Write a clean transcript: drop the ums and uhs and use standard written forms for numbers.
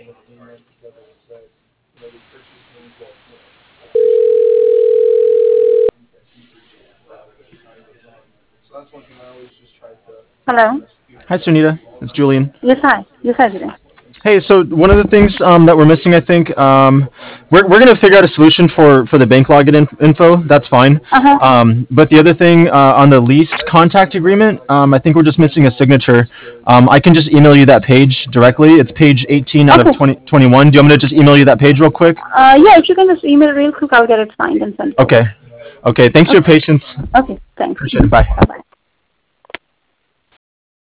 Hello. Hi, Sunita. It's Julian. Yes, hi. Yes, hi, Jiren. Hey, so one of the things that we're missing, I think, we're gonna figure out a solution for the bank login info. That's fine. Uh-huh. But the other thing on the lease contact agreement, I think we're just missing a signature. I can just email you that page directly. It's page 18 out of Okay. 2021. Do you want me to just email you that page real quick? Yeah, if you can just email real quick, I'll get it signed and sent over. Okay. Okay. Thanks for your Okay. patience. Okay, thanks. Appreciate it. Bye. Bye-bye.